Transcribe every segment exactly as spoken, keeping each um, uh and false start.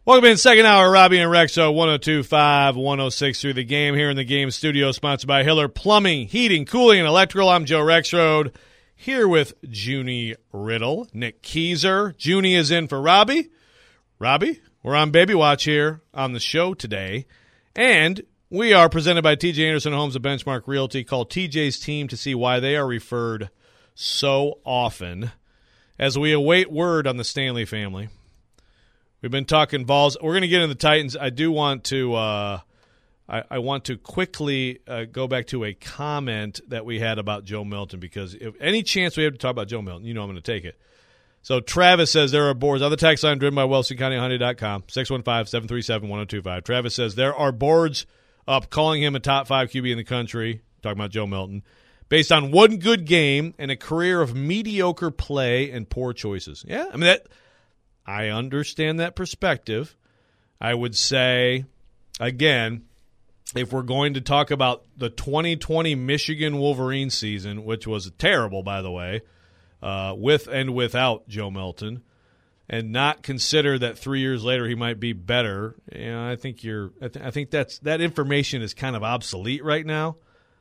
Welcome in, second hour, Robbie and Rexo, one oh two point five, one oh six through the game here in the game studio, sponsored by Hiller Plumbing, Heating, Cooling, and Electrical. I'm Joe Rexrode, here with Junie Riddle, Nick Keyser. Junie is in for Robbie. Robbie, we're on Baby Watch here on the show today, and we are presented by T J Anderson Homes of Benchmark Realty. Call T J's team to see why they are referred so often as we await word on the Stanley family. We've been talking Vols. We're going to get into the Titans. I do want to uh, I, I want to quickly uh, go back to a comment that we had about Joe Milton, because if any chance we have to talk about Joe Milton, you know I'm going to take it. So Travis says there are boards on the text line driven by Wilson County Hyundai dot com, six one five, seven three seven, one oh two five. Travis says there are boards up calling him a top five Q B in the country, talking about Joe Milton, based on one good game and a career of mediocre play and poor choices. Yeah, I mean, that I understand that perspective. I would say, again, if we're going to talk about the twenty twenty Michigan Wolverines season, which was terrible, by the way, uh, with and without Joe Milton, and not consider that three years later he might be better, you know, I think you're. I, th- I think that's that information is kind of obsolete right now.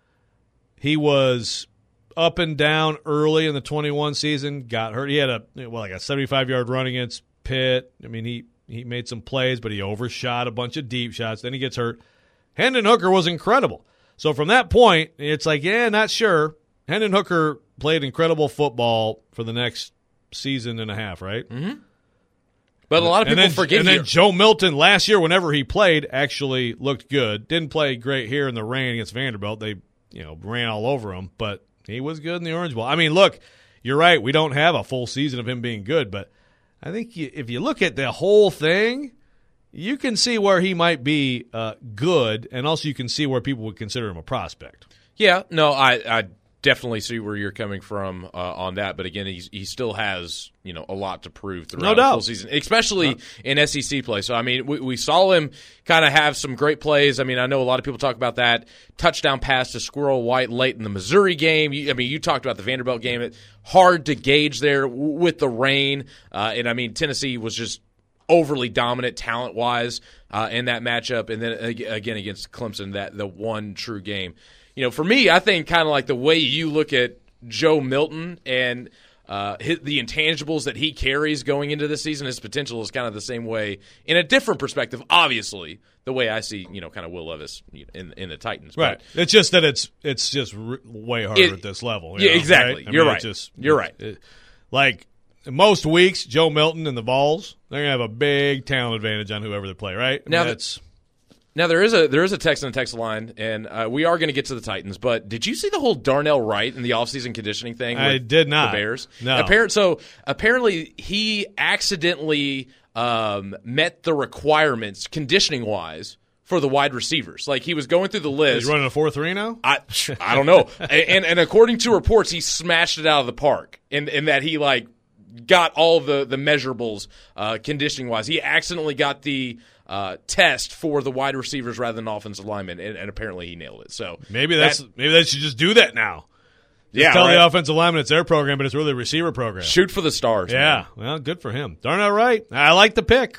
He was up and down early in the twenty-one season, got hurt. He had a well, like a seventy-five yard run against Pitt. I mean, he he made some plays, but he overshot a bunch of deep shots. Then he gets hurt. Hendon Hooker was incredible. So from that point, it's like, yeah, not sure. Hendon Hooker played incredible football for the next season and a half, right? Mm-hmm. But a lot of people and then, forget And here. then Joe Milton last year, whenever he played, actually looked good. Didn't play great here in the rain against Vanderbilt. They, you know, ran all over him, but he was good in the Orange Bowl. I mean, look, you're right. We don't have a full season of him being good, but I think you, if you look at the whole thing, you can see where he might be uh, good, and also you can see where people would consider him a prospect. Yeah, no, I, I definitely see where you're coming from uh, on that. But again, he's, he still has, you know, a lot to prove throughout no the doubt. full season, especially no. in S E C play. So I mean, we, we saw him kind of have some great plays. I mean, I know a lot of people talk about that touchdown pass to Squirrel White late in the Missouri game. You, I mean, you talked about the Vanderbilt game. It hard to gauge there w- with the rain, uh, and I mean, Tennessee was just overly dominant talent-wise uh, in that matchup, and then again against Clemson, that the one true game. You know, for me, I think kind of like the way you look at Joe Milton and uh, his, the intangibles that he carries going into this season, his potential is kind of the same way in a different perspective, obviously, the way I see, you know, kind of Will Levis in in the Titans. Right. But it's just that it's it's just r- way harder it, at this level. Yeah, know, exactly. Right? You're mean, right. Just, You're right. It, like, most weeks, Joe Milton and the Vols, they're going to have a big talent advantage on whoever they play, right? I now, mean, that's now there is a there is a text on the text line, and uh, we are going to get to the Titans, but did you see the whole Darnell Wright and the offseason conditioning thing with I did not. the Bears? No. Apparent, so apparently he accidentally um, met the requirements conditioning-wise for the wide receivers. Like, he was going through the list. He's running a four three now? I I don't know. and and according to reports, he smashed it out of the park, in, in that he, like, got all the, the measurables uh, conditioning-wise. He accidentally got the uh, test for the wide receivers rather than offensive linemen, and, and apparently he nailed it. So Maybe that's that, maybe they should just do that now. Just yeah, tell right? the offensive lineman it's their program, but it's really a receiver program. Shoot for the stars. Yeah, man. well, good for him. Darnell Wright. I like the pick.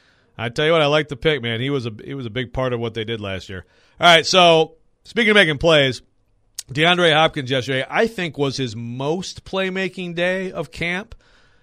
I tell you what, I like the pick, man. He was a he was a big part of what they did last year. All right, so speaking of making plays, DeAndre Hopkins yesterday, I think, was his most playmaking day of camp.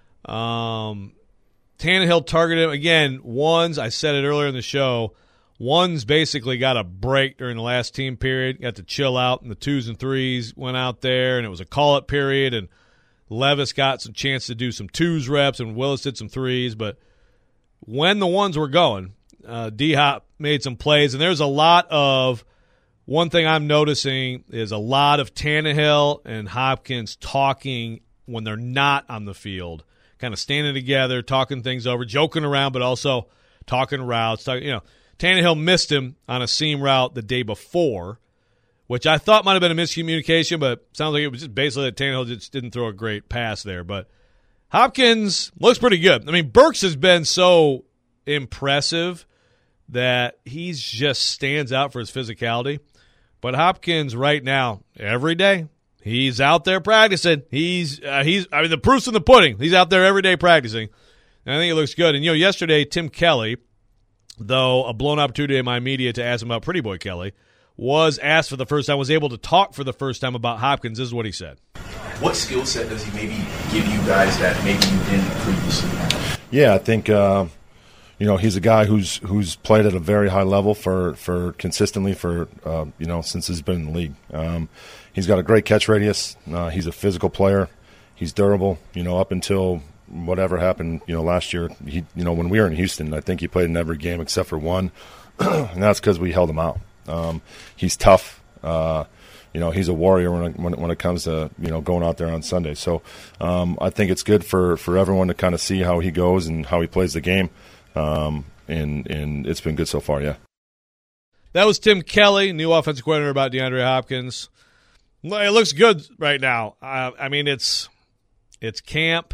Um, Tannehill targeted him again. Ones, I said it earlier in the show. Ones basically got a break during the last team period, got to chill out, and the twos and threes went out there, and it was a call-up period, and Levis got some chance to do some twos reps, and Willis did some threes, but when the ones were going, uh, D-Hop made some plays, and there's a lot of – one thing I'm noticing is a lot of Tannehill and Hopkins talking when they're not on the field, kind of standing together, talking things over, joking around, but also talking routes. Talking, you know, Tannehill missed him on a seam route the day before, which I thought might have been a miscommunication, but sounds like it was just basically that Tannehill just didn't throw a great pass there. But Hopkins looks pretty good. I mean, Burks has been so impressive that he just stands out for his physicality. But Hopkins right now, every day, he's out there practicing. He's uh, he's. I mean, the proof's in the pudding. He's out there every day practicing, and I think it looks good. And you know, yesterday Tim Kelly though a blown opportunity in my media to ask him about Pretty Boy Kelly, was asked for the first time, was able to talk for the first time about Hopkins. This is what he said. What skill set does he maybe give you guys that maybe you didn't previously? Yeah, I think uh, you know he's a guy who's who's played at a very high level for, for consistently for uh, you know since he's been in the league. Um, he's got a great catch radius. Uh, he's a physical player. He's durable. You know, up until whatever happened, you know, last year. He, you know, when we were in Houston, I think he played in every game except for one, and that's because we held him out. Um, he's tough. Uh, you know, he's a warrior when it, when it, when it comes to, you know, going out there on Sunday. So um, I think it's good for, for everyone to kind of see how he goes and how he plays the game. Um, and, and it's been good so far, yeah. That was Tim Kelly, new offensive coordinator, about DeAndre Hopkins. It looks good right now. Uh, I mean, it's it's camp.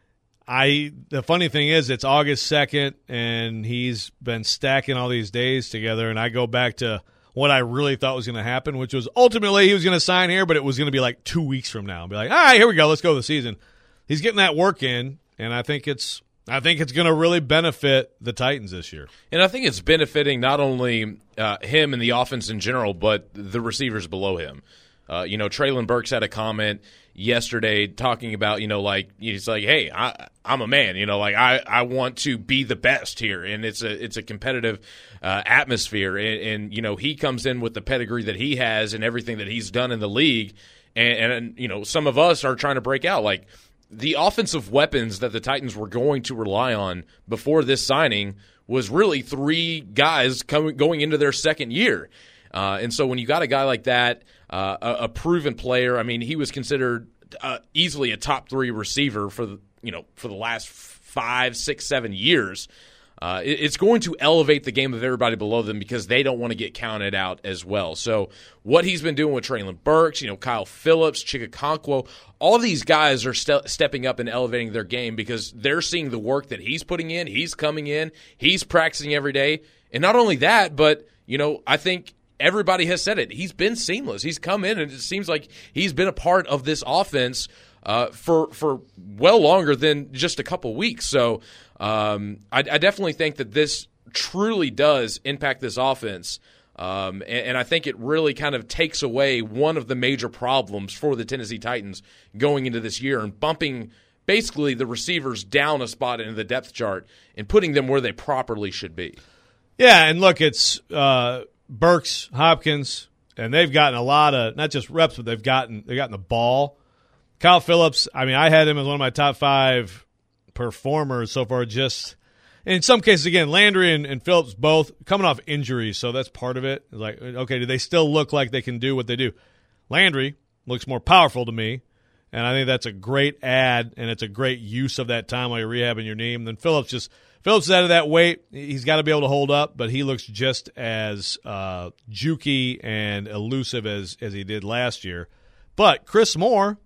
I the funny thing is it's August second, and he's been stacking all these days together, and I go back to what I really thought was going to happen, which was ultimately he was going to sign here, but it was going to be like two weeks from now. Be like, all right, here we go, let's go the season. He's getting that work in, and I think it's I think it's going to really benefit the Titans this year. And I think it's benefiting not only uh, him and the offense in general, but the receivers below him. Uh, you know, Treylon Burks had a comment yesterday talking about, you know, like he's like, hey, I, I'm a man, you know, like I, I want to be the best here, and it's a it's a competitive uh, atmosphere, and, and you know he comes in with the pedigree that he has and everything that he's done in the league, and, and you know some of us are trying to break out. Like the offensive weapons that the Titans were going to rely on before this signing was really three guys coming going into their second year. Uh, and so when you got a guy like that, uh, a, a proven player, I mean, he was considered uh, easily a top three receiver for the, you know for the last five, six, seven years. Uh, it, it's going to elevate the game of everybody below them because they don't want to get counted out as well. So what he's been doing with Treylon Burks, you know, Kyle Phillips, Chikakonkwo, all these guys are ste- stepping up and elevating their game because they're seeing the work that he's putting in. He's coming in. He's practicing every day. And not only that, but, you know, I think everybody has said it. He's been seamless. He's come in, and it seems like he's been a part of this offense uh, for for well longer than just a couple weeks. So um, I, I definitely think that this truly does impact this offense, um, and, and I think it really kind of takes away one of the major problems for the Tennessee Titans going into this year and bumping basically the receivers down a spot into the depth chart and putting them where they properly should be. Yeah, and look, it's uh, – Burks, Hopkins, and they've gotten a lot of not just reps, but they've gotten they've gotten the ball. Kyle Phillips, I mean, I had him as one of my top five performers so far. Just in some cases, again, Landry and, and Phillips both coming off injuries, so that's part of it. Like, okay, do they still look like they can do what they do? Landry looks more powerful to me, and I think that's a great add, and it's a great use of that time while you're rehabbing your knee. And then Phillips just. Phillips is out of that weight. He's got to be able to hold up, but he looks just as uh, jukey and elusive as, as he did last year. But Chris Moore,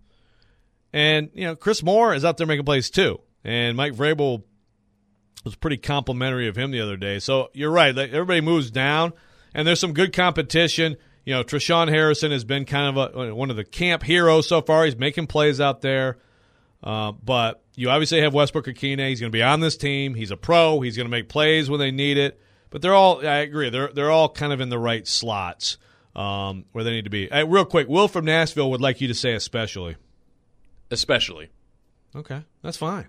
and, you know, Chris Moore is out there making plays too. And Mike Vrabel was pretty complimentary of him the other day. So you're right. Everybody moves down, and there's some good competition. You know, Treshaun Harrison has been kind of a, one of the camp heroes so far. He's making plays out there. Uh, but you obviously have Westbrook-Akine. He's going to be on this team. He's a pro. He's going to make plays when they need it. But they're all, I agree, they're they're all kind of in the right slots um, where they need to be. Hey, real quick, Will from Nashville would like you to say especially. Especially. Okay, that's fine.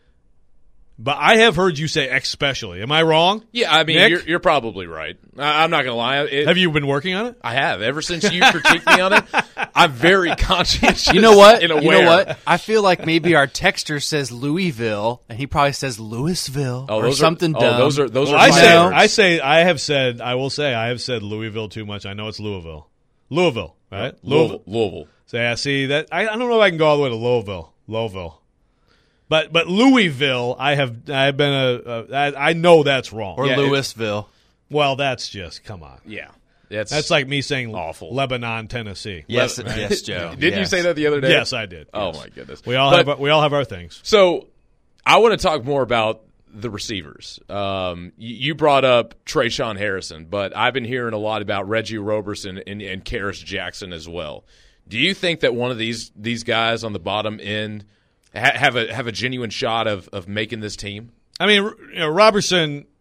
But I have heard you say especially. Am I wrong? Yeah, I mean, Nick? you're, you're probably right. I, I'm not going to lie. It, have you been working on it? I have. Ever since you critiqued me on it, I'm very conscientious. You know what? And aware. You know what? I feel like maybe our texter says Louisville, and he probably says Louisville oh, or those something are, dumb. Oh, those are those well, are. I say, words. I say, I have said, I will say, I have said Louisville too much. I know it's Louisville, Louisville, right? Louisville. Louisville. So yeah, see that I, I don't know if I can go all the way to Louisville, Louisville. But but Louisville, I have I've been a, a I, I know that's wrong. Or yeah, Louisville. It, well, that's just come on. Yeah, that's that's like me saying awful. Lebanon, Tennessee. Yes, Le- yes, Joe. Didn't yes. you say that the other day? Yes, I did. Oh yes. my goodness. We all but, have we all have our things. So I want to talk more about the receivers. Um, you, you brought up Treshaun Harrison, but I've been hearing a lot about Reggie Roberson and, and Karis Jackson as well. Do you think that one of these these guys on the bottom end ha- have a have a genuine shot of, of making this team? I mean, you know, Robertson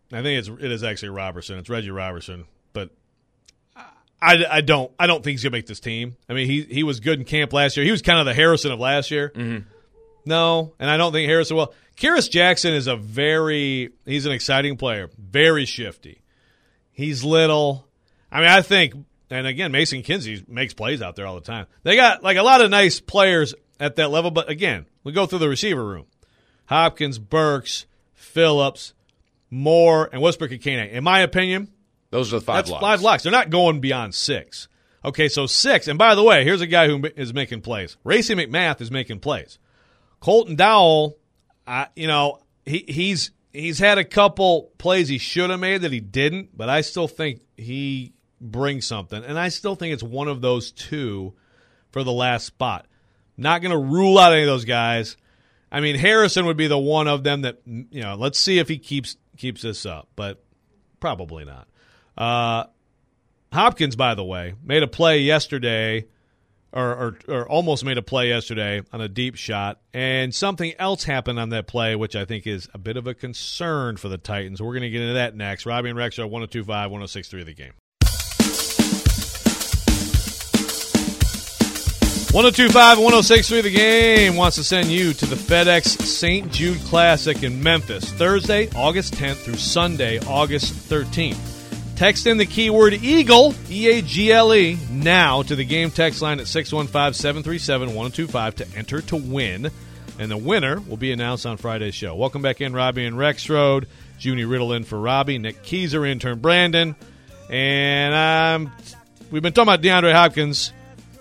I think it's it is actually Robertson. It's Reggie Robertson, but I, I don't I don't think he's gonna make this team. I mean, he he was good in camp last year. He was kind of the Harrison of last year. Mm-hmm. No, and I don't think Harrison will. Kyrus Jackson is a very he's an exciting player, very shifty. He's little. I mean, I think, and again, Mason Kinsey makes plays out there all the time. They got like a lot of nice players at that level, but again, we go through the receiver room: Hopkins, Burks, Phillips, Moore, and Westbrook Ikene. In my opinion, those are the five that's locks. five locks. They're not going beyond six. Okay, so six. And by the way, here's a guy who is making plays. Racey McMath is making plays. Colton Dowell, uh, you know, he, he's he's had a couple plays he should have made that he didn't, but I still think he brings something. And I still think it's one of those two for the last spot. Not going to rule out any of those guys. I mean, Harrison would be the one of them that, you know, let's see if he keeps keeps this up, but probably not. Uh, Hopkins, by the way, made a play yesterday, or, or or almost made a play yesterday on a deep shot, and something else happened on that play, which I think is a bit of a concern for the Titans. We're going to get into that next. Robbie and Rex are one oh two point five, one oh six point three The Game. one oh two point five, one oh six point three The Game wants to send you to the FedEx Saint Jude Classic in Memphis, Thursday, August tenth through Sunday, August thirteenth. Text in the keyword EAGLE, E A G L E, now to the game text line at six one five, seven three seven, one oh two five to enter to win. And the winner will be announced on Friday's show. Welcome back in, Robbie and Rexroad. Junie Riddle in for Robbie. Nick Keyser, intern Brandon. And um, we've been talking about DeAndre Hopkins,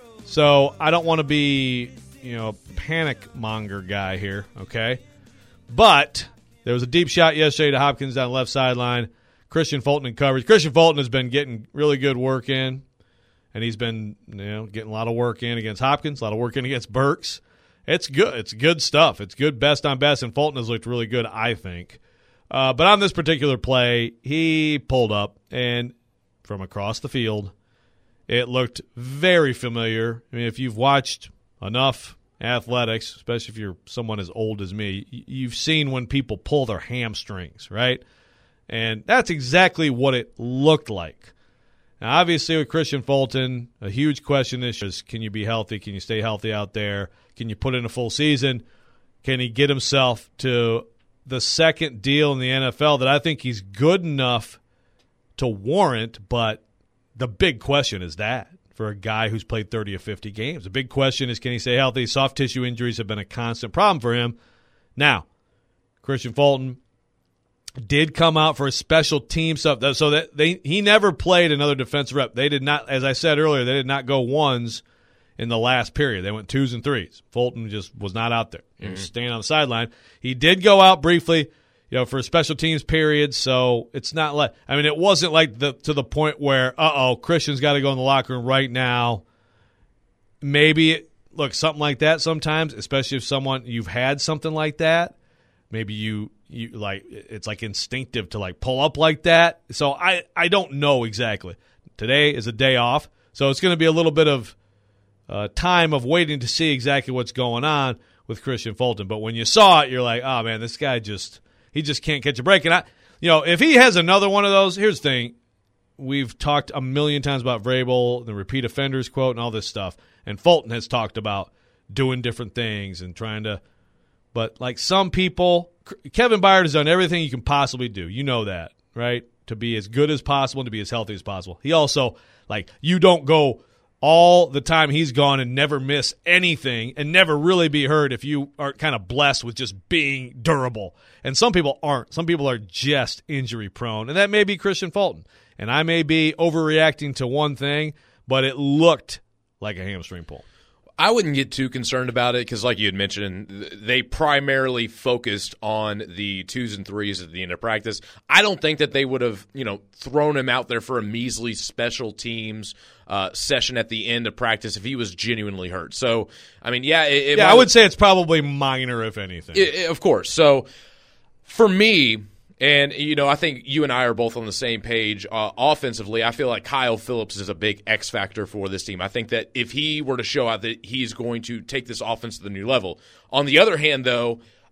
so I don't want to be, you know, panic monger guy here, okay? But there was a deep shot yesterday to Hopkins down the left sideline. Christian Fulton in coverage. Christian Fulton has been getting really good work in, and he's been, you know, getting a lot of work in against Hopkins, a lot of work in against Burks. It's good. It's good stuff. It's good best on best, and Fulton has looked really good, I think. Uh, but on this particular play, he pulled up, and from across the field, it looked very familiar. I mean, if you've watched enough athletics, especially if you're someone as old as me, you've seen when people pull their hamstrings, right? And that's exactly what it looked like. Now, obviously, with Christian Fulton, a huge question is, is can you be healthy? Can you stay healthy out there? Can you put in a full season? Can he get himself to the second deal in the N F L that I think he's good enough to warrant? But the big question is that for a guy who's played thirty or fifty games. The big question is, can he stay healthy? Soft tissue injuries have been a constant problem for him. Now, Christian Fulton did come out for a special team stuff, so that they he never played another defensive rep. They did not, as I said earlier, they did not go ones in the last period. They went twos and threes. Fulton just was not out there. He was staying on the sideline. He did go out briefly, you know, for a special teams period. So it's not like, I mean, it wasn't like the to the point where, uh oh, Christian's got to go in the locker room right now. Maybe look something like that sometimes, especially if someone you've had something like that. Maybe you. You like it's like instinctive to like pull up like that. So I, I don't know exactly. Today is a day off, so it's going to be a little bit of uh, time of waiting to see exactly what's going on with Christian Fulton. But when you saw it, you're like, oh man, this guy just he just can't catch a break. And I, you know, if he has another one of those, here's the thing: we've talked a million times about Vrabel, the repeat offenders quote, and all this stuff. And Fulton has talked about doing different things and trying to. But like some people, Kevin Byard has done everything you can possibly do. You know that, right? To be as good as possible and to be as healthy as possible. He also, like, you don't go all the time he's gone and never miss anything and never really be hurt if you are kind of blessed with just being durable. And some people aren't. Some people are just injury prone. And that may be Christian Fulton. And I may be overreacting to one thing, but it looked like a hamstring pull. I wouldn't get too concerned about it because, like you had mentioned, they primarily focused on the twos and threes at the end of practice. I don't think that they would have, you know, thrown him out there for a measly special teams uh, session at the end of practice if he was genuinely hurt. So, I mean, yeah. It, it yeah, might, I would say it's probably minor, if anything. It, it, of course. So, for me, and, you know, I think you and I are both on the same page. Uh, offensively, I feel like Kyle Phillips is a big X factor for this team. I think that if he were to show out that he's going to take this offense to the new level. On the other hand, though,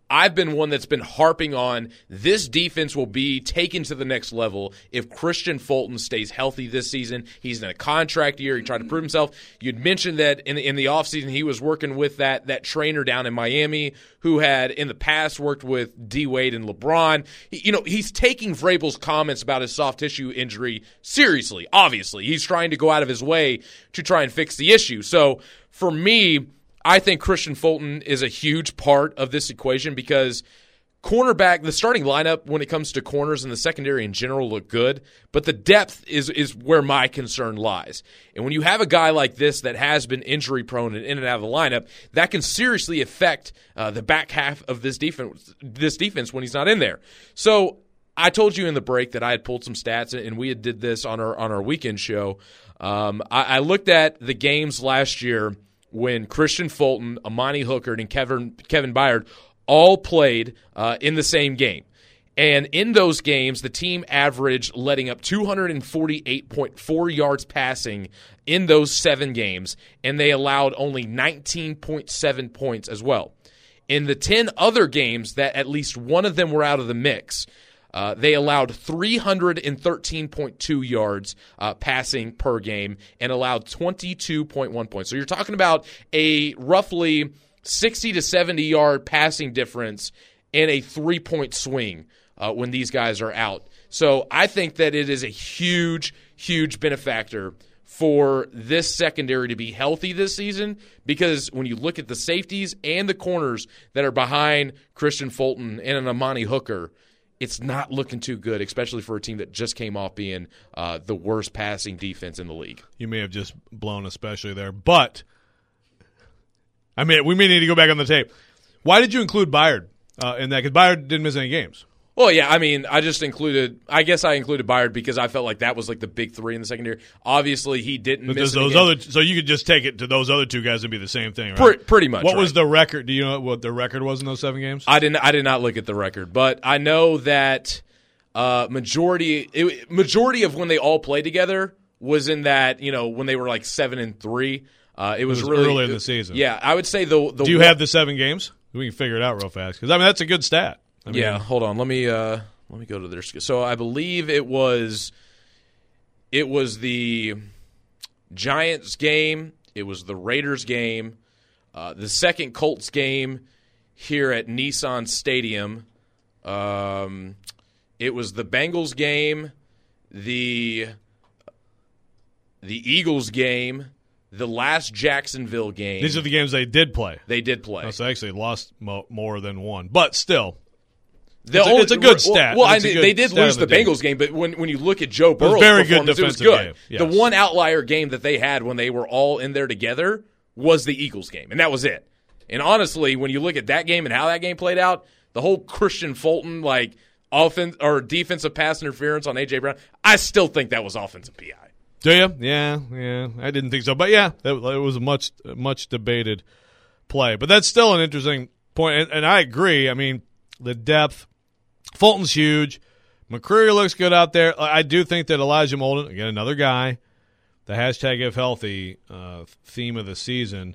I've been one that's been harping on this defense will be taken to the next level if Christian Fulton stays healthy this season. He's in a contract year. He tried to prove himself. You'd mentioned that in the, in the offseason he was working with that that trainer down in Miami who had in the past worked with D. Wade and LeBron. He, you know, he's taking Vrabel's comments about his soft tissue injury seriously, obviously. He's trying to go out of his way to try and fix the issue. So for me, I think Christian Fulton is a huge part of this equation because cornerback, the starting lineup when it comes to corners and the secondary in general look good, but the depth is is where my concern lies. And when you have a guy like this that has been injury prone and in and out of the lineup, that can seriously affect uh, the back half of this defense. This defense when he's not in there. So I told you in the break that I had pulled some stats, and we had did this on our on our weekend show. Um, I, I looked at the games last year when Christian Fulton, Amani Hooker, and Kevin Kevin Byard all played uh, in the same game. And in those games, the team averaged letting up two hundred forty-eight point four yards passing in those seven games, and they allowed only nineteen point seven points as well. In the ten other games that at least one of them were out of the mix, Uh, they allowed three hundred thirteen point two yards uh, passing per game and allowed twenty-two point one points. So you're talking about a roughly sixty to seventy yard passing difference and a three-point swing uh, when these guys are out. So I think that it is a huge, huge benefactor for this secondary to be healthy this season because when you look at the safeties and the corners that are behind Christian Fulton and an Amani Hooker, it's not looking too good, especially for a team that just came off being uh, the worst passing defense in the league. You may have just blown especially there. But, I mean, we may need to go back on the tape. Why did you include Byard uh, in that? Because Byard didn't miss any games. Well, yeah, I mean, I just included – I guess I included Byard because I felt like that was like the big three in the secondary. Obviously, he didn't but miss those any other, games. So you could just take it to those other two guys and be the same thing, right? Pretty, pretty much, What right. was the record? Do you know what the record was in those seven games? I didn't. I did not look at the record, but I know that uh, majority it, majority of when they all played together was in that, you know, when they were like seven and three. Uh, it, was it was really early in the season. Yeah, I would say the. the Do you one, have the seven games? We can figure it out real fast because I mean that's a good stat. I mean, yeah, hold on. Let me uh, let me go to their. So I believe it was. It was the Giants game. It was the Raiders game. Uh, the second Colts game here at Nissan Stadium. Um, it was the Bengals game. The the Eagles game. The last Jacksonville game. These are the games they did play. They did play. Oh, so they actually lost mo- more than one, but still. The It's a- only, it's a good stat. Well, well It's a I, good they did stat lose of the, the team. Bengals game, but when when you look at Joe Burrow's very good performance, it was defensive good. game, The yes. one outlier game that they had when they were all in there together was the Eagles game, and that was it. And honestly, when you look at that game and how that game played out, the whole Christian Fulton like offense or defensive pass interference on A J Brown, I still think that was offensive P I. Do you? Yeah, yeah. I didn't think so, but yeah, that, it was a much much debated play. But that's still an interesting point, and, and I agree. I mean, the depth. Fulton's huge. McCreary looks good out there. I do think that Elijah Molden, again, another guy, the hashtag if healthy uh, theme of the season.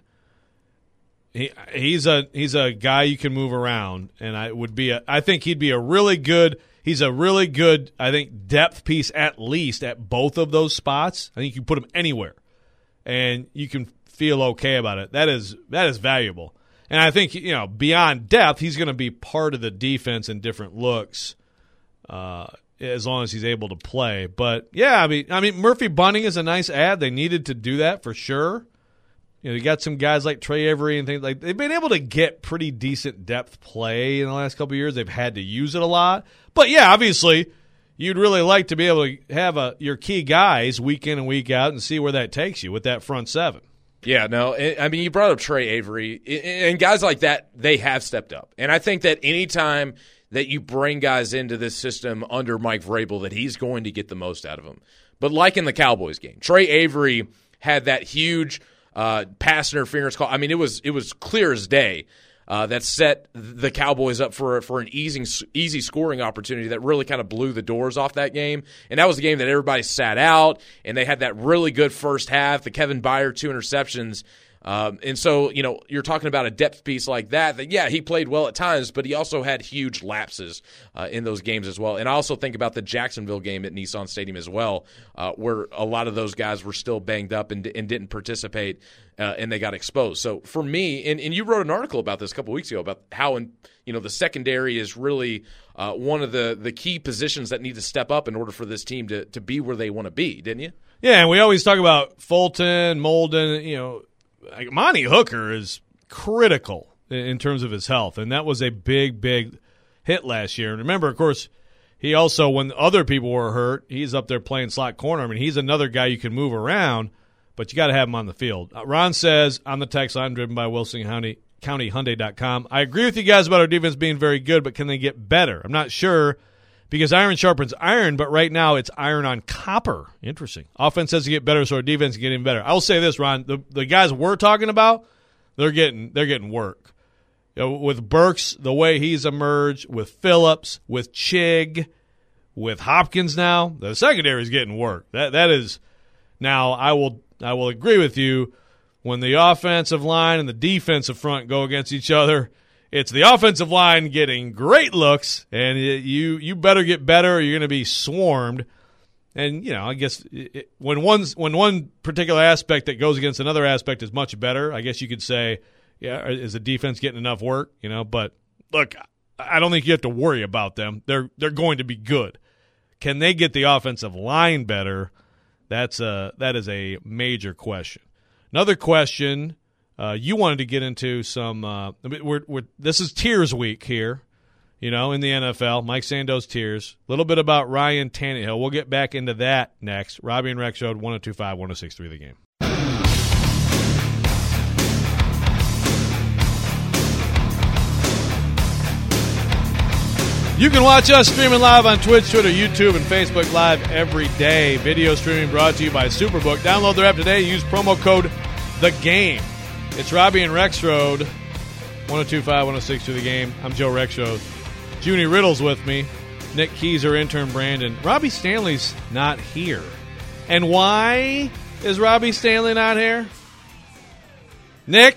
He he's a he's a guy you can move around, and I would be a, I think he'd be a really good. He's a really good, I think, depth piece at least at both of those spots. I think you can put him anywhere, and you can feel okay about it. That is that is valuable. And I think, you know, beyond depth, he's going to be part of the defense in different looks uh, as long as he's able to play. But, yeah, I mean, I mean, Murphy Bunting is a nice ad. They needed to do that for sure. You know, you got some guys like Trey Avery and things like they've been able to get pretty decent depth play in the last couple of years. They've had to use it a lot. But, yeah, obviously, you'd really like to be able to have a, your key guys week in and week out and see where that takes you with that front seven. Yeah, no, I mean, you brought up Trey Avery, and guys like that, they have stepped up. And I think that anytime that you bring guys into this system under Mike Vrabel, that he's going to get the most out of them. But like in the Cowboys game, Trey Avery had that huge uh, pass interference call. I mean, it was it was clear as day uh, that set the Cowboys up for for an easy easy scoring opportunity that really kind of blew the doors off that game. And that was the game that everybody sat out, and they had that really good first half. The Kevin Byard two interceptions Um, and so, you know, you're talking about a depth piece like that, that, yeah, he played well at times, but he also had huge lapses uh, in those games as well. And I also think about the Jacksonville game at Nissan Stadium as well, uh, where a lot of those guys were still banged up and, and didn't participate, uh, and they got exposed. So for me, and, and you wrote an article about this a couple weeks ago about how, in, you know, the secondary is really uh, one of the, the key positions that need to step up in order for this team to, to be where they want to be, didn't you? Yeah, and we always talk about Fulton, Molden, you know, like Monty Hooker is critical in terms of his health, and that was a big, big hit last year. And remember, of course, he also, when other people were hurt, he's up there playing slot corner. I mean, he's another guy you can move around, but you got to have him on the field. Uh, Ron says, on the text line driven by Wilson County, County Hyundai dot com, I agree with you guys about our defense being very good, but can they get better? I'm not sure because iron sharpens iron, but right now it's iron on copper. Interesting. Offense has to get better, so our defense is getting better. I'll say this, Ron, the, the guys we're talking about, they're getting they're getting work. You know, with Burks, the way he's emerged, with Phillips, with Chig, with Hopkins now, the secondary is getting work. That that is now I will I will agree with you. When the offensive line and the defensive front go against each other, it's the offensive line getting great looks, and it, you you better get better or you're going to be swarmed. And, you know, I guess it, when one's when one particular aspect that goes against another aspect is much better, I guess you could say, yeah, is the defense getting enough work? You know, but look, I don't think you have to worry about them. They're they're going to be good. Can they get the offensive line better? That's a that is a major question. Another question, uh, you wanted to get into some uh, – we're, we're, this is Tiers Week here, you know, in the N F L. Mike Sandoz Tiers. A little bit about Ryan Tannehill. We'll get back into that next. Robbie and Rex Road, one oh two five, one oh six three The Game. You can watch us streaming live on Twitch, Twitter, YouTube, and Facebook Live every day. Video streaming brought to you by Superbook. Download their app today. Use promo code THEGAME. It's Robbie and Rex Road, one oh two five, one oh six two The Game. I'm Joe Rexrode. Junie Riddle's with me. Nick Keyser, intern Brandon. Robbie Stanley's not here. And why is Robbie Stanley not here? Nick,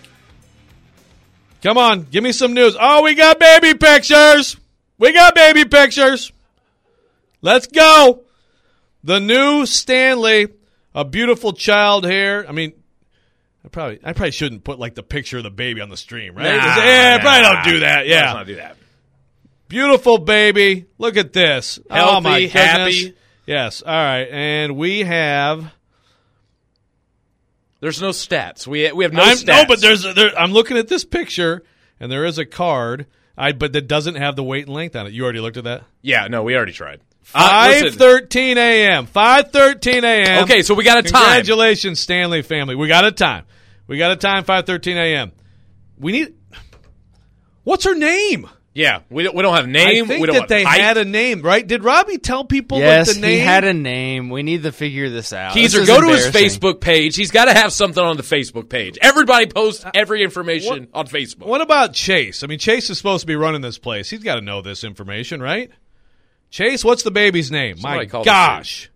come on, give me some news. Oh, we got baby pictures. We got baby pictures. Let's go. The new Stanley, a beautiful child here. I mean, I probably I probably shouldn't put like the picture of the baby on the stream, right? Nah, yeah, nah, probably don't do that. Yeah, let's not do that. Beautiful baby. Look at this. Healthy, oh my goodness. happy. Yes. All right, and we have. There's no stats. We we have no I'm, stats. No, but there's there, I'm looking at this picture, and there is a card. I but that doesn't have the weight and length on it. You already looked at that? Yeah, no, we already tried. five thirteen a.m. five thirteen a.m. Okay, so we got a time. Congratulations, Stanley family. We got a time. We got a time, five thirteen a.m. We need – what's her name? Yeah, we don't, we don't have name. I think we don't that have they height. had a name, right? Did Robbie tell people yes, what the name? he had a name. We need to figure this out. Keyser, This is go to his embarrassing. Facebook page. He's got to have something on the Facebook page. Everybody posts every information what, on Facebook. What about Chase? I mean, Chase is supposed to be running this place. He's got to know this information, right? Chase, what's the baby's name? Somebody My call gosh.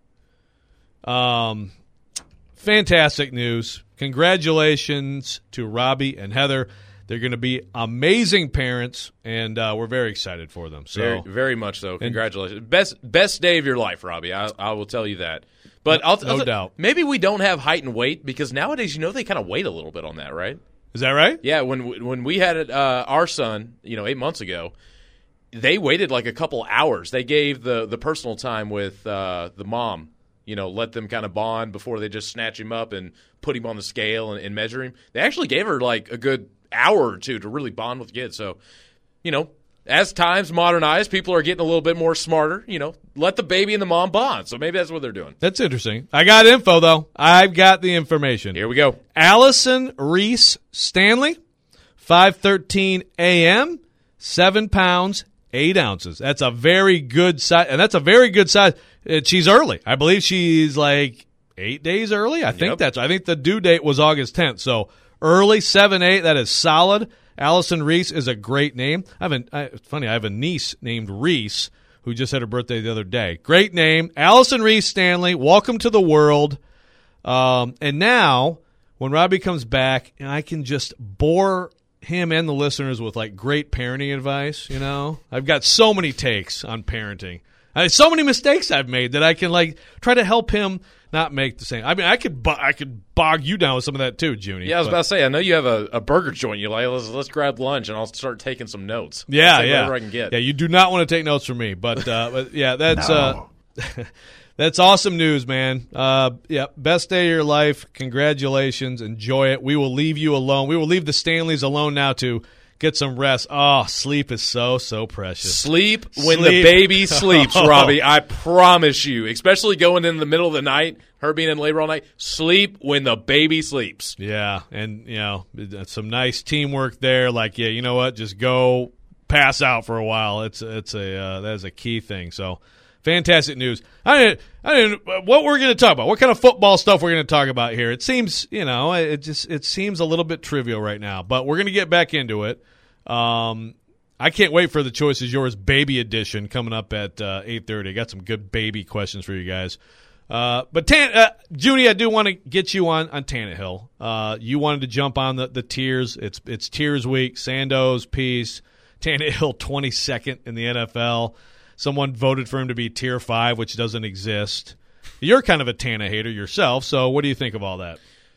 Um, fantastic news. Congratulations to Robbie and Heather. They're going to be amazing parents, and uh, we're very excited for them. So, Very, very much so. Congratulations. Best best day of your life, Robbie. I, I will tell you that. But I'll, no I'll, doubt. Maybe we don't have height and weight because nowadays, you know, they kind of wait a little bit on that, right? is that right? Yeah, when when we had it, uh, our son, you know, eight months ago, they waited like a couple hours. They gave the, the personal time with uh, the mom, you know, let them kind of bond before they just snatch him up and put him on the scale and, and measure him. They actually gave her like a good hour or two to really bond with the kids. So, you know, as times modernize, people are getting a little bit more smarter. You know, let the baby and the mom bond. So maybe that's what they're doing. That's interesting. I got info, though. I've got the information. Here we go. Allison Reese Stanley, five thirteen a.m., seven pounds, eight ounces. That's a very good size, and that's a very good size. Uh, She's early. I believe she's like eight days early. I think Yep. that's. I think the due date was August tenth. So early, seven eight. That is solid. Allison Reese is a great name. I have a, I, it's funny. I have a niece named Reese who just had her birthday the other day. Great name, Allison Reese Stanley. Welcome to the world. Um, and now when Robbie comes back, and I can just bore him and the listeners with like great parenting advice. You know, I've got so many takes on parenting. I have so many mistakes I've made that I can like try to help him not make the same. I mean, I could bo- I could bog you down with some of that too, Junie. Yeah, I was but, about to say. I know you have a, a burger joint. You like let's let's grab lunch and I'll start taking some notes. Yeah, I'll take yeah, whatever I can get. yeah. You do not want to take notes from me, but, uh, but yeah, that's No. uh, that's awesome news, man. Uh, yeah, best day of your life. Congratulations. Enjoy it. We will leave you alone. We will leave the Stanleys alone now to get some rest. Oh, sleep is so, so precious. Sleep when Sleep. the baby sleeps, Oh. Robbie. I promise you, especially going in the middle of the night, her being in labor all night, sleep when the baby sleeps. Yeah, and, you know, some nice teamwork there. Like, yeah, you know what? Just go pass out for a while. It's it's a uh, that is a key thing. So, fantastic news. I didn't, I didn't, what we're going to talk about, what kind of football stuff we're going to talk about here. It seems, you know, it just it seems a little bit trivial right now, but we're going to get back into it. Um, I can't wait for the Choice is Yours Baby Edition coming up at uh, eight thirty. I got some good baby questions for you guys. Uh, but, Tan- uh, Junie, I do want to get you on, on Tannehill. Uh, you wanted to jump on the, the tiers. It's it's tiers week. Sandoz piece. Tannehill twenty-second in the N F L. Someone voted for him to be tier five, which doesn't exist. You're kind of a Tannehill hater yourself, so what do you think of all that?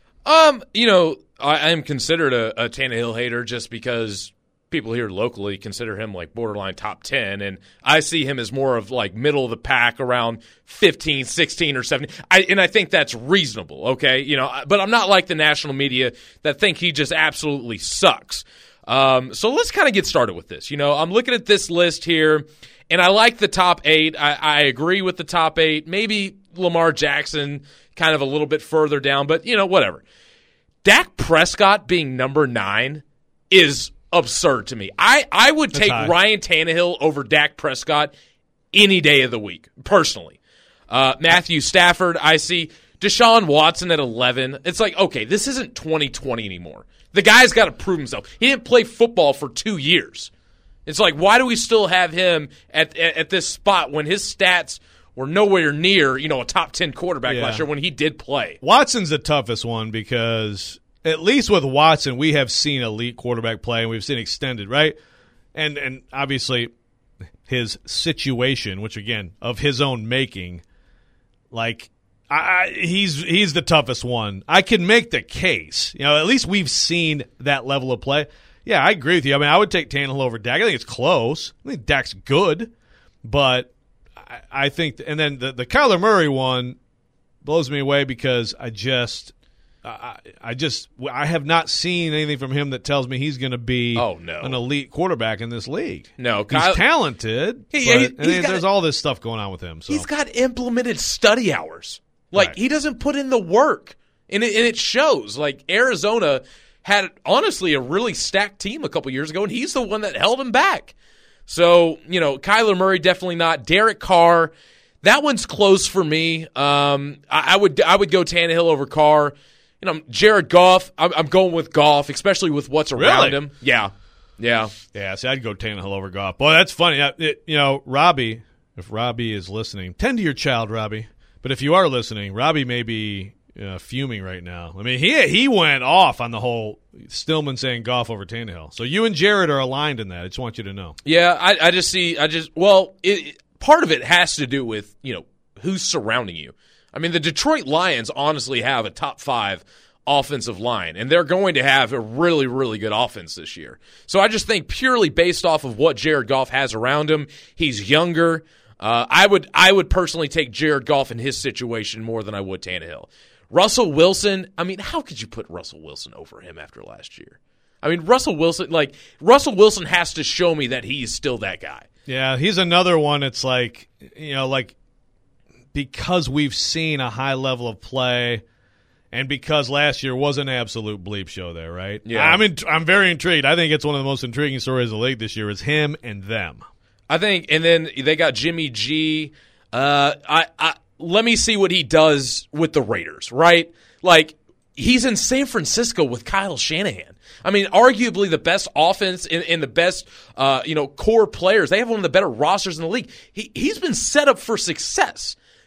Um, you know, I, I am considered a, a Tannehill hater just because people here locally consider him like borderline top ten, and I see him as more of like middle of the pack around fifteen, sixteen, or seventeen. I, and I think that's reasonable, okay? You know, but I'm not like the national media that think he just absolutely sucks. Um, so let's kind of get started with this. You know, I'm looking at this list here, and I like the top eight. I, I agree with the top eight. Maybe Lamar Jackson kind of a little bit further down, but, you know, whatever. Dak Prescott being number nine is absurd to me. I, I would take high. Ryan Tannehill over Dak Prescott any day of the week, personally. Uh, Matthew Stafford, I see. Deshaun Watson at eleven. It's like, okay, this isn't twenty twenty anymore. The guy's got to prove himself. He didn't play football for two years. It's like, why do we still have him at at, at this spot when his stats were nowhere near, you know, a top ten quarterback Yeah. last year when he did play? Watson's the toughest one because at least with Watson, we have seen elite quarterback play and we've seen extended, right? And and obviously his situation, which again, of his own making, like I, I, he's he's the toughest one. I can make the case. You know, at least we've seen that level of play. Yeah, I agree with you. I mean, I would take Tannehill over Dak. I think it's close. I think Dak's good, but I, I think – and then the, the Kyler Murray one blows me away because I just I, I just I have not seen anything from him that tells me he's going to be Oh, no. an elite quarterback in this league. No, He's Kyle- talented, He- but, he- and he's then got- there's all this stuff going on with him. So. He's got implemented study hours. Like, Right. he doesn't put in the work, and it, and it shows. Like, Arizona had, honestly, a really stacked team a couple years ago, and he's the one that held him back. So, you know, Kyler Murray, definitely not. Derek Carr, that one's close for me. Um, I, I would I would go Tannehill over Carr. You know, Jared Goff, I'm, I'm going with Goff, especially with what's around Really? him. Yeah, yeah. Yeah, see, I'd go Tannehill over Goff. Boy, that's funny. Uh, it- you know, Robbie, if Robbie is listening, tend to your child, Robbie. But if you are listening, Robbie may be uh, fuming right now. I mean, he he went off on the whole Stillman saying Goff over Tannehill. So you and Jared are aligned in that. I just want you to know. Yeah, I, I just see, I just, well, it, part of it has to do with, you know, who's surrounding you. I mean, the Detroit Lions honestly have a top five offensive line, and they're going to have a really, really good offense this year. So I just think purely based off of what Jared Goff has around him, he's younger. Uh, I would I would personally take Jared Goff in his situation more than I would Tannehill. Russell Wilson, I mean, how could you put Russell Wilson over him after last year? I mean, Russell Wilson, like, Russell Wilson has to show me that he's still that guy. Yeah, he's another one. It's like, you know, like because we've seen a high level of play and because last year was an absolute bleep show there, right? Yeah. I'm, in, I'm very intrigued. I think it's one of the most intriguing stories of the league this year is him and them. I think, and then they got Jimmy G. Uh, I, I let me see what he does with the Raiders, right? Like, he's in San Francisco with Kyle Shanahan. I mean, arguably the best offense and, and the best, uh, you know, core players. They have one of the better rosters in the league. He he's been set up for success.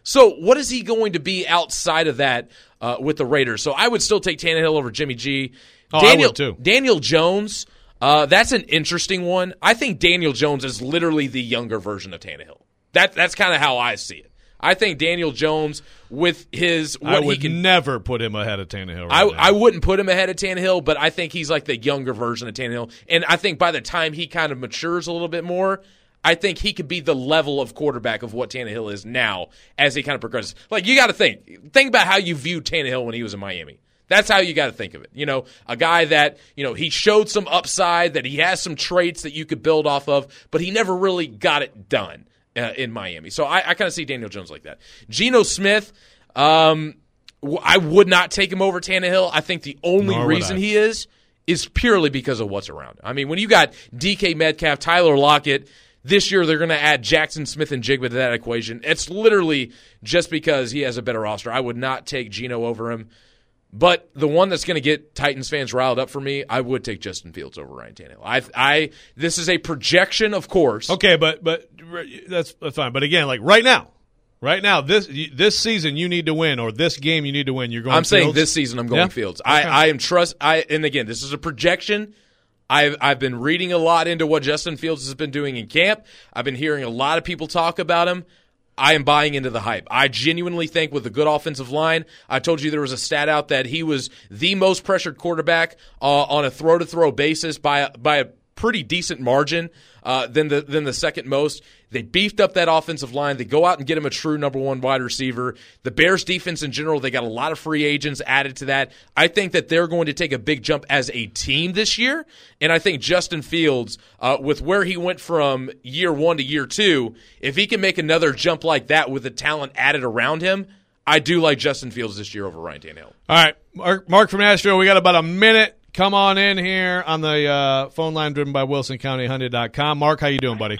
So what is he going to be outside of that uh, with the Raiders? So I would still take Tannehill over Jimmy G. Oh, Daniel, I would too. Daniel Jones, uh, that's an interesting one. I think Daniel Jones is literally the younger version of Tannehill. That, that's kind of how I see it. I think Daniel Jones with his what I would he can never put him ahead of Tannehill. Right I, now. I wouldn't put him ahead of Tannehill, but I think he's like the younger version of Tannehill. And I think by the time he kind of matures a little bit more, I think he could be the level of quarterback of what Tannehill is now as he kind of progresses. Like, you got to think. Think about how you viewed Tannehill when he was in Miami. That's how you got to think of it. You know, a guy that, you know, he showed some upside, that he has some traits that you could build off of, but he never really got it done uh, in Miami. So I, I kind of see Daniel Jones like that. Geno Smith, um, w- I would not take him over Tannehill. I think the only Nor would reason I. he is is purely because of what's around him. I mean, when you got D K Metcalf, Tyler Lockett, this year they're going to add Jackson Smith and Jigba to that equation. It's literally just because he has a better roster. I would not take Geno over him. But the one that's going to get Titans fans riled up for me, I would take Justin Fields over Ryan Tannehill. I, I, this is a projection, of course. Okay, but but that's, that's fine. But again, like right now, right now, this this season you need to win, or this game you need to win. You're going. I'm saying Fields? this season I'm going Yeah? Fields. Okay. I, I am trust. I and again, this is a projection. I've I've been reading a lot into what Justin Fields has been doing in camp. I've been hearing a lot of people talk about him. I am buying into the hype. I genuinely think with a good offensive line, I told you there was a stat out that he was the most pressured quarterback uh, on a throw-to-throw basis by a, by a pretty decent margin uh, than the than the second most. They beefed up that offensive line. They go out and get him a true number one wide receiver. The Bears defense in general, they got a lot of free agents added to that. I think that they're going to take a big jump as a team this year. And I think Justin Fields, uh, with where he went from year one to year two, if he can make another jump like that with the talent added around him, I do like Justin Fields this year over Ryan Tannehill. All right, Mark, Mark from Nashville, we got about a minute. Come on in here on the uh, phone line driven by Wilson County Hyundai dot com. Mark, how you doing, buddy?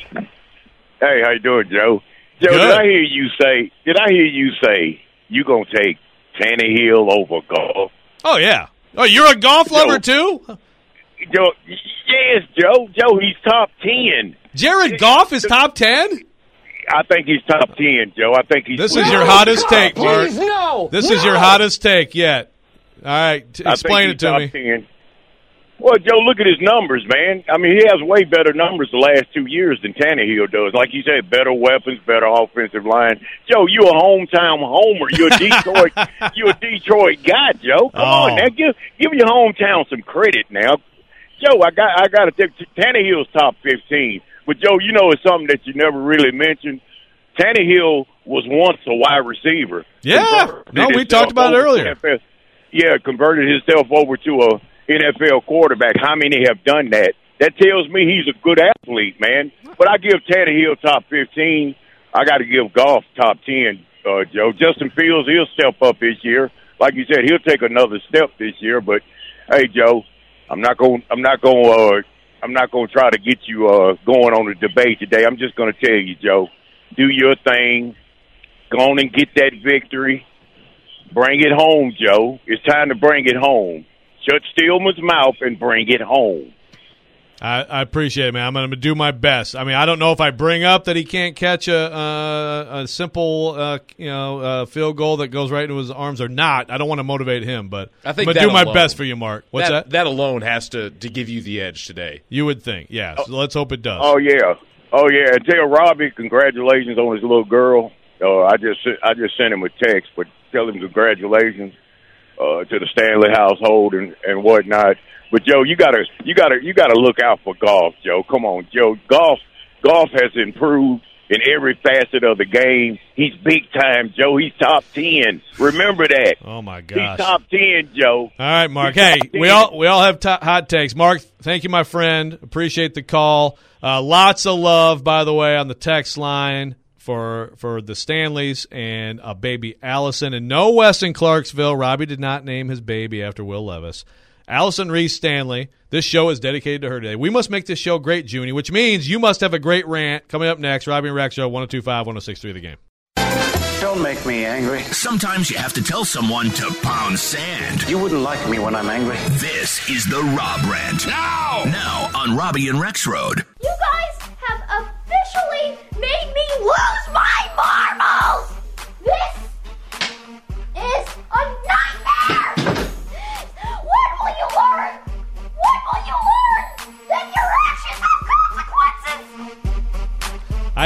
Hey, how you doing, Joe? Joe, Good. did I hear you say? Did I hear you say you gonna take Tannehill over Goff? Oh yeah. Oh, you're a golf lover too? Joe, yes, Joe. Joe, he's top ten. Jared Goff is top ten? I think he's top ten, Joe. I think he's. This is your hottest take, Mark. no. This is your hottest take yet. All right, t- I explain think it he's to me. top ten. Well, Joe, look at his numbers, man. I mean, he has way better numbers the last two years than Tannehill does. Like you said, better weapons, better offensive line. Joe, you a hometown homer. You're a Detroit. You're a Detroit guy, Joe. Come Oh. on now, give give your hometown some credit now. Joe, I got I got to think Tannehill's top fifteen. But Joe, you know, it's something that you never really mentioned. Tannehill was once a wide receiver. Yeah. Converted No, we himself talked about it over to earlier. N F L. Yeah, converted himself over to a N F L quarterback. How many have done that? That tells me he's a good athlete, man. But I give Tannehill top fifteen. I got to give Goff top ten, uh, Joe. Justin Fields, he'll step up this year. Like you said, he'll take another step this year. But hey, Joe, I'm not going. I'm not going. Uh, I'm not going to try to get you uh, going on a debate today. I'm just going to tell you, Joe, do your thing. Go on and get that victory. Bring it home, Joe. It's time to bring it home. Shut Stillman's mouth and bring it home. I, I appreciate it, man. I'm going to do my best. I mean, I don't know if I bring up that he can't catch a uh, a simple, uh, you know, uh, field goal that goes right into his arms or not. I don't want to motivate him, but I think I'm that going to do my alone- best for you, Mark. What's that? that? That alone has to, to give you the edge today. You would think, yeah. So let's hope it does. Oh yeah, oh yeah. And tell Robbie congratulations on his little girl. Uh, I just I just sent him a text, but tell him congratulations uh, to the Stanley household and, and whatnot. But Joe, you gotta you gotta you gotta look out for Goff, Joe. Come on, Joe. Goff Goff has improved in every facet of the game. He's big time, Joe. He's top ten. Remember that. Oh my gosh. He's top ten, Joe. All right, Mark. He's Hey, top we ten. all we all have t- hot takes. Mark, thank you, my friend. Appreciate the call. Uh, lots of love, by the way, on the text line for for the Stanleys and a baby Allison. And no Wes in Clarksville. Robbie did not name his baby after Will Levis. Allison Reese Stanley. This show is dedicated to her today. We must make this show great, Junie, which means you must have a great rant coming up next. Robbie and Rex Show, one oh two point five, one oh six point three The Game. Don't make me angry. Sometimes you have to tell someone to pound sand. You wouldn't like me when I'm angry. This is the Rob Rant. Now! Now on Robbie and Rex Road. You guys have officially made me lose my marbles! This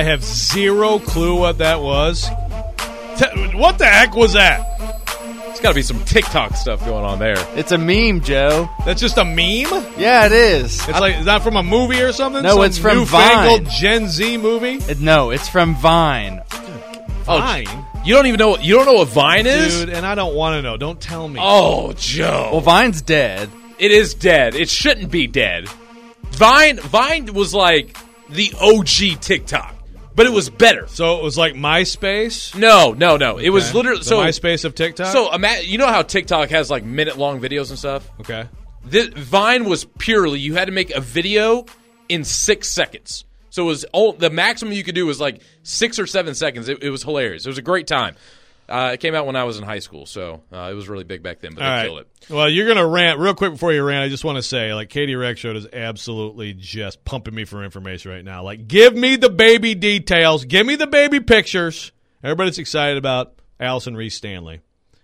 have zero clue what that was. T- what the heck was that? It's got to be some TikTok stuff going on there. It's a meme, Joe. That's just a meme? Yeah, it is. It's like, is that from a movie or something? No, Some it's from newfangled Vine. Gen Z movie? It- no, it's from Vine. Vine? You don't even know what you don't know what Vine is? Dude, and I don't want to know. Don't tell me. Oh, Joe. Well, Vine's dead. It is dead. It shouldn't be dead. Vine Vine was like the O G TikTok, but it was better. So it was like MySpace? No, no, no. It was Okay. literally The so MySpace of TikTok? So ima- you know how TikTok has like minute long videos and stuff? Okay. This, Vine was purely you had to make a video in six seconds. So it was all, the maximum you could do was like six or seven seconds. It, it was hilarious. It was a great time. Uh, it came out when I was in high school, so uh, it was really big back then, but All they right. killed it. Well, you're going to rant. Real quick before you rant, I just want to say, like, Katie Rexroad is absolutely just pumping me for information right now. Like, give me the baby details. Give me the baby pictures. Everybody's excited about Allison Reese Stanley.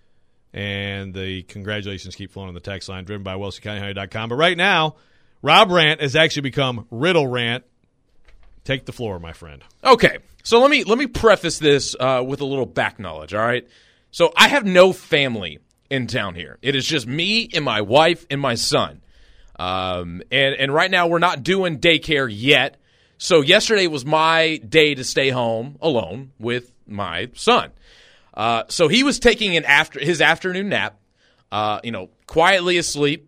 And the congratulations keep flowing on the text line, driven by Wilson County Honey dot com. But right now, Rob Rant has actually become Riddle Rant. Take the floor, my friend. Okay, so let me let me preface this uh, with a little back knowledge. All right, so I have no family in town here. It is just me and my wife and my son. Um, and and right now we're not doing daycare yet. So yesterday was my day to stay home alone with my son. Uh, so he was taking an after his afternoon nap, uh, you know, quietly asleep,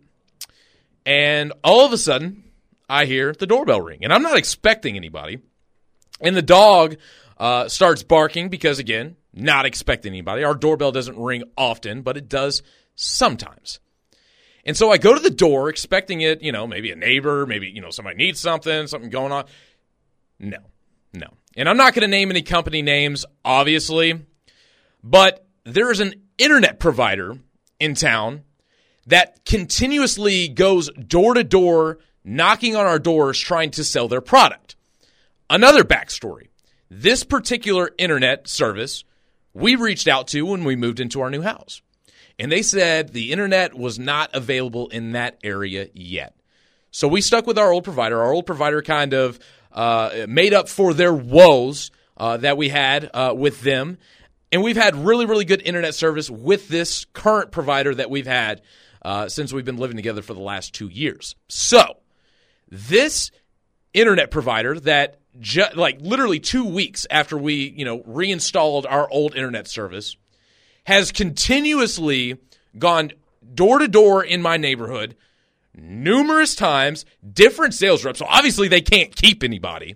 and all of a sudden I hear the doorbell ring, and I'm not expecting anybody. And the dog uh, starts barking because, again, not expecting anybody. Our doorbell doesn't ring often, but it does sometimes. And so I go to the door expecting it, you know, maybe a neighbor, maybe, you know, somebody needs something, something going on. No, no. And I'm not going to name any company names, obviously, but there is an internet provider in town that continuously goes door to door, knocking on our doors trying to sell their product. Another backstory. This particular internet service we reached out to when we moved into our new house. And they said the internet was not available in that area yet. So we stuck with our old provider. Our old provider kind of uh, made up for their woes uh, that we had uh, with them. And we've had really, really good internet service with this current provider that we've had uh, since we've been living together for the last two years. So this internet provider that ju- like literally two weeks after we, you know, reinstalled our old internet service has continuously gone door to door in my neighborhood numerous times, different sales reps. So obviously they can't keep anybody.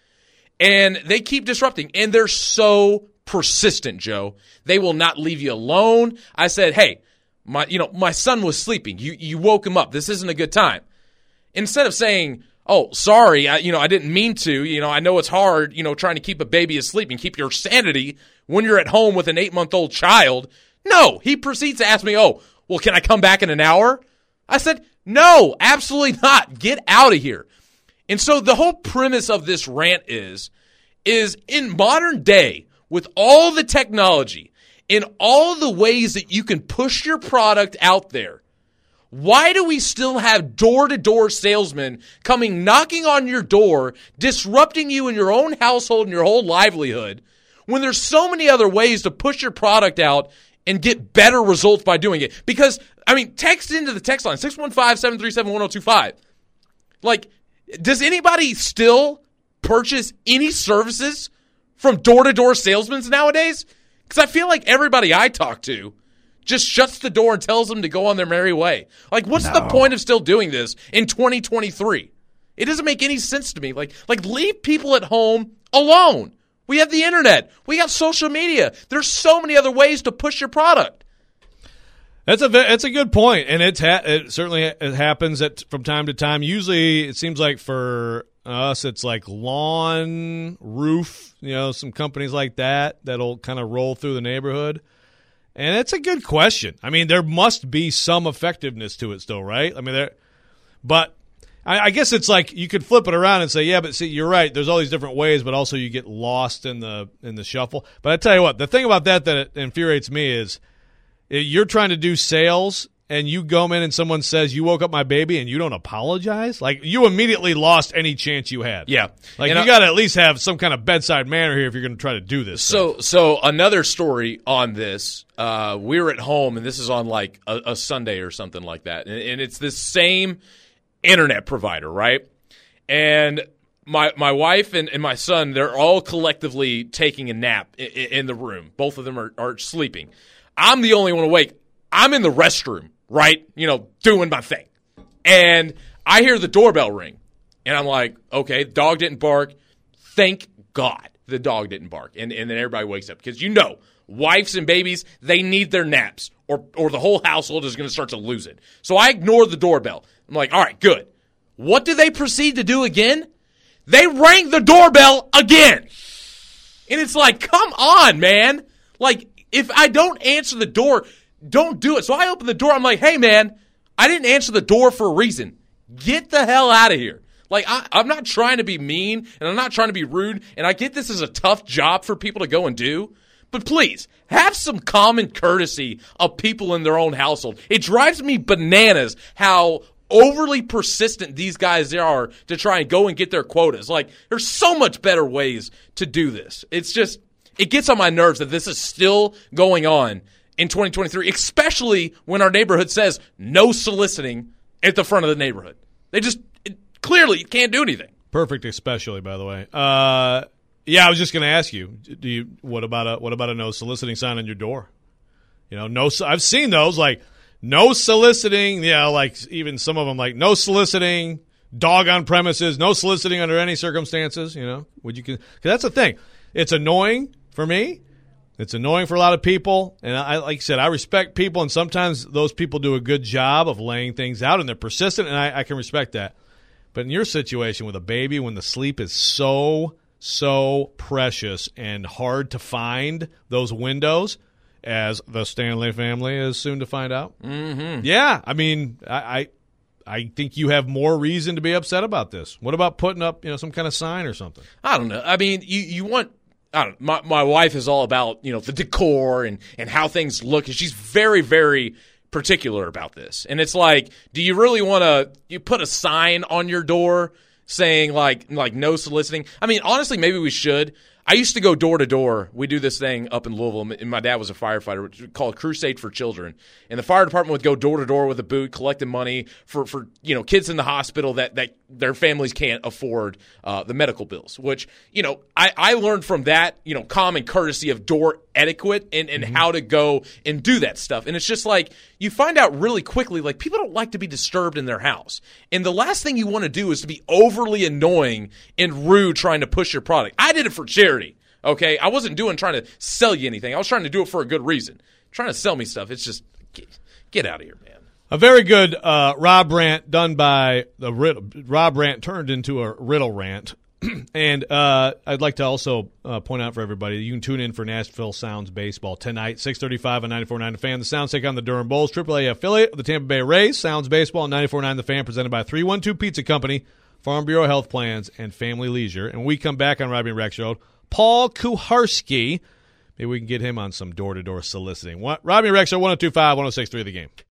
And they keep disrupting. And they're so persistent, Joe. They will not leave you alone. I said, hey, my you know, my son was sleeping. You you woke him up. This isn't a good time. Instead of saying, oh, sorry, I, you know, I didn't mean to. You know, I know it's hard, you know, trying to keep a baby asleep and keep your sanity when you're at home with an eight-month-old child. No, he proceeds to ask me, oh, well, can I come back in an hour? I said, no, absolutely not. Get out of here. And so the whole premise of this rant is, is in modern day, with all the technology, in all the ways that you can push your product out there, why do we still have door-to-door salesmen coming knocking on your door, disrupting you in your own household and your whole livelihood, when there's so many other ways to push your product out and get better results by doing it? Because, I mean, text into the text line, six one five, seven three seven, one oh two five. Like, does anybody still purchase any services from door-to-door salesmen nowadays? Because I feel like everybody I talk to just shuts the door and tells them to go on their merry way. Like, what's no. the point of still doing this in twenty twenty-three? It doesn't make any sense to me. Like, like leave people at home alone. We have the internet. We got social media. There's so many other ways to push your product. That's a that's a good point, and it's ha- it certainly it happens at from time to time. Usually, it seems like for us, it's like lawn, roof, you know, some companies like that that'll kind of roll through the neighborhood. And it's a good question. I mean, there must be some effectiveness to it still, right? I mean, there, but I, I guess it's like you could flip it around and say, yeah, but see, you're right. There's all these different ways, but also you get lost in the in the shuffle. But I tell you what, the thing about that that infuriates me is you're trying to do sales, and you go in and someone says you woke up my baby and you don't apologize, like you immediately lost any chance you had. Yeah. Like And you I- got to at least have some kind of bedside manner here if you're going to try to do this. So, so another story on this. Uh, we were at home, and this is on like a, a Sunday or something like that, and, and it's this same internet provider, right? And my my wife and, and my son, they're all collectively taking a nap in, in the room. Both of them are, are sleeping. I'm the only one awake. I'm in the restroom, right? You know, doing my thing, and I hear the doorbell ring, and I'm like, okay, dog didn't bark. Thank God the dog didn't bark. And and then everybody wakes up because you know, wives and babies, they need their naps or or the whole household is going to start to lose it. So I ignore the doorbell. I'm like, all right, good. What do they proceed to do again? They rang the doorbell again. And it's like, come on, man. Like, if I don't answer the door, don't do it. So I open the door. I'm like, hey, man, I didn't answer the door for a reason. Get the hell out of here. Like, I, I'm not trying to be mean, and I'm not trying to be rude, and I get this is a tough job for people to go and do, but please, have some common courtesy of people in their own household. It drives me bananas how overly persistent these guys are to try and go and get their quotas. Like, there's so much better ways to do this. It's just, it gets on my nerves that this is still going on in twenty twenty-three, especially when our neighborhood says no soliciting at the front of the neighborhood. They just it, clearly can't do anything. Perfect, especially, by the way. Uh, yeah, I was just going to ask you. Do you what about a what about a no soliciting sign on your door? You know, no. I've seen those like no soliciting. Yeah, like even some of them like no soliciting, dog on premises, no soliciting under any circumstances. You know, would you? Because that's the thing. It's annoying for me. It's annoying for a lot of people, and I, like I said, I respect people, and sometimes those people do a good job of laying things out, and they're persistent, and I, I can respect that. But in your situation with a baby, when the sleep is so, so precious and hard to find those windows, as the Stanley family is soon to find out, Mm-hmm. yeah, I mean, I, I I think you have more reason to be upset about this. What about putting up, you know, some kind of sign or something? I don't know. I mean, you, you want I don't my my wife is all about, you know, the decor and, and how things look, and she's very, very particular about this. And it's like, do you really want to you put a sign on your door saying like like no soliciting? I mean, honestly, maybe we should. I used to go door to door. We do this thing up in Louisville, and my dad was a firefighter called Crusade for Children. And the fire department would go door to door with a boot, collecting money for, for you know kids in the hospital that, that their families can't afford uh, the medical bills. Which you know I, I learned from that you know common courtesy of door etiquette and, and mm-hmm. how to go and do that stuff. And it's just like you find out really quickly like people don't like to be disturbed in their house. And the last thing you want to do is to be overly annoying and rude trying to push your product. I did it for charity. Okay, I wasn't doing trying to sell you anything. I was trying to do it for a good reason. Trying to sell me stuff. It's just get, get out of here, man. A very good uh, Rob rant done by the riddle. Rob rant turned into a riddle rant. And uh, I'd like to also uh, point out for everybody, you can tune in for Nashville Sounds Baseball tonight, six thirty-five on ninety-four point nine The Fan. The Sounds take on the Durham Bulls, triple A affiliate of the Tampa Bay Rays. Sounds Baseball on ninety-four point nine The Fan, presented by three one two Pizza Company, Farm Bureau Health Plans, and Family Leisure. And when we come back on Robbie and Rex Road, Paul Kuharsky, maybe we can get him on some door-to-door soliciting. What? Robbie and Rex Road, one oh two point five, one oh six point three The Game.